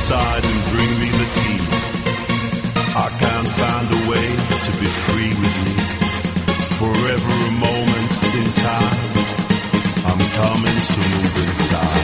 inside and bring me the key. I can't find a way to be free with you. Forever a moment in time, I'm coming to move inside.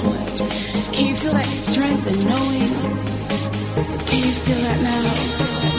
Can you feel that strength and knowing? Can you feel that now?